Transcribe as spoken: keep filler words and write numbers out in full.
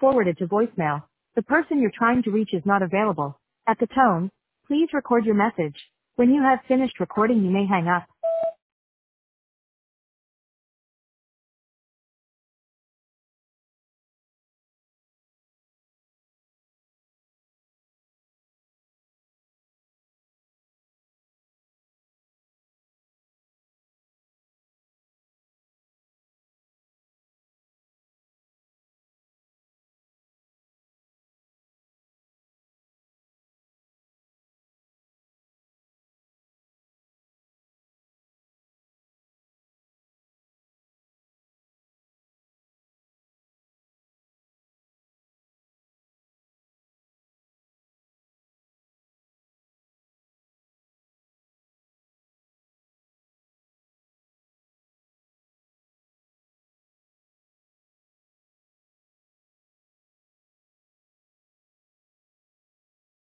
forwarded to voicemail. The person you're trying to reach is not available. At the tone, please record your message. When you have finished recording, you may hang up.